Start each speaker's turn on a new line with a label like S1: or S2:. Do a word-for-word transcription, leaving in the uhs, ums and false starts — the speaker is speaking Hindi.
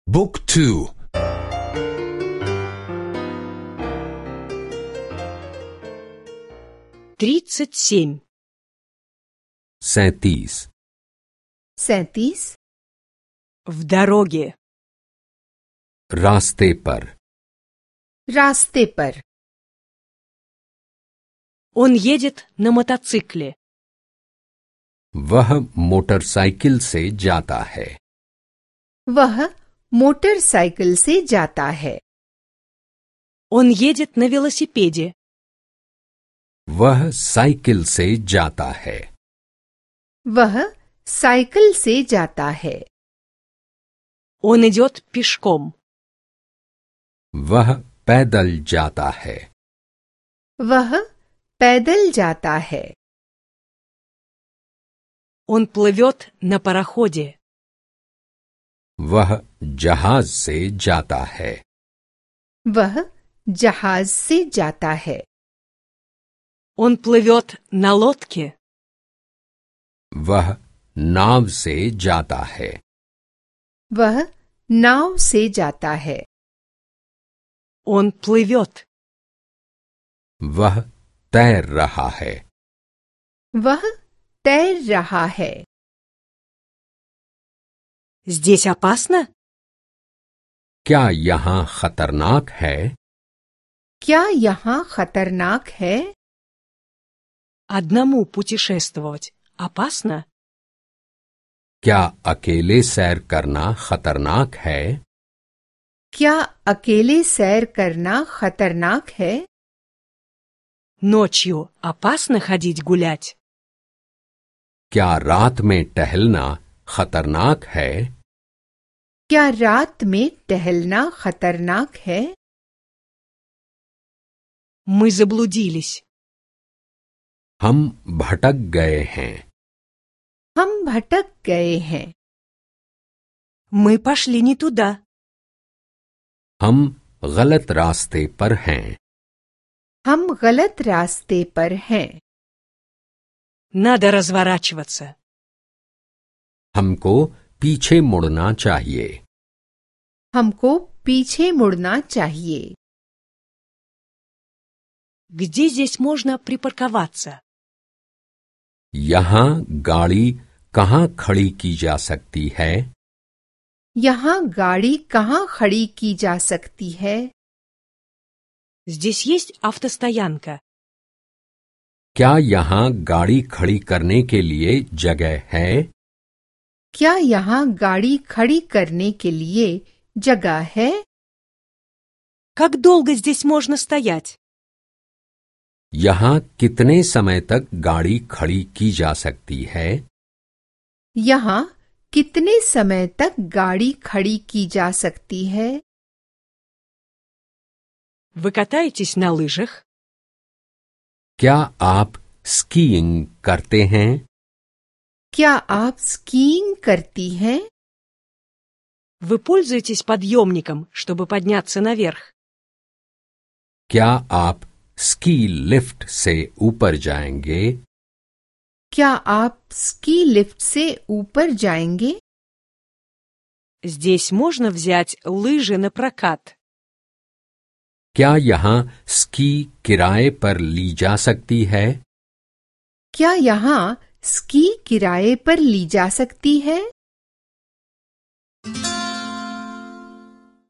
S1: Book two.
S2: Тридцать семь.
S3: सैंतीस
S4: सैंतीस
S2: В дороге.
S3: रास्ते पर
S4: रास्ते पर
S2: Он едет на мотоцикле.
S3: वह मोटरसाइकिल से जाता है
S4: वह मोटरसाइकिल से जाता है
S2: Он едет на велосипеде.
S3: वह साइकिल से जाता है
S4: वह साइकिल से जाता है
S2: Он идет пешком.
S3: वह पैदल जाता है
S4: वह पैदल जाता है
S2: Он плывет на пароходе.
S3: वह जहाज से जाता है
S4: वह जहाज से जाता है
S2: Он плывет на лодке.
S3: वह नाव से जाता है
S4: वह नाव से जाता है
S2: Он плывет.
S3: वह तैर रहा है
S4: वह तैर रहा है
S2: Здесь опасно?
S3: क्या यहाँ खतरनाक है
S4: क्या यहाँ खतरनाक है
S2: Одному путешествовать опасно?
S3: क्या अकेले सैर करना खतरनाक है
S4: क्या अकेले सैर करना खतरनाक है
S2: Ночью опасно ходить гулять?
S3: क्या रात में टहलना खतरनाक है
S4: क्या रात में टहलना खतरनाक है
S2: Мы заблудились.
S3: हम भटक गए हैं
S4: हम भटक गए हैं
S2: Мы пошли не туда.
S3: हम गलत रास्ते पर हैं
S4: हम गलत रास्ते पर हैं
S2: Надо разворачиваться.
S3: हमको पीछे मुड़ना चाहिए
S4: हमको पीछे मुड़ना चाहिए
S2: Где здесь можно припарковаться?
S3: यहाँ गाड़ी कहाँ खड़ी की जा सकती है
S4: यहाँ गाड़ी कहाँ खड़ी की जा सकती है
S2: Здесь есть автостоянка.
S3: क्या यहाँ गाड़ी खड़ी करने के लिए जगह है
S4: क्या यहाँ गाड़ी खड़ी करने के लिए जगह है
S2: Как долго здесь можно стоять?
S3: यहाँ कितने समय तक गाड़ी खड़ी की जा सकती है
S4: यहाँ कितने समय तक गाड़ी खड़ी की जा सकती है
S2: Вы катаетесь на лыжах?
S3: क्या आप स्कीइंग करते हैं
S4: क्या आप स्कीइंग करती हैं
S2: Вы пользуетесь подъемником, чтобы подняться наверх?
S3: क्या आप स्की लिफ्ट से ऊपर जाएंगे
S4: क्या आप स्की लिफ्ट से ऊपर जाएंगे
S2: Здесь можно взять лыжи на прокат.
S3: क्या यहाँ स्की किराए पर ली जा सकती है
S4: क्या यहाँ स्की किराए पर ली जा सकती है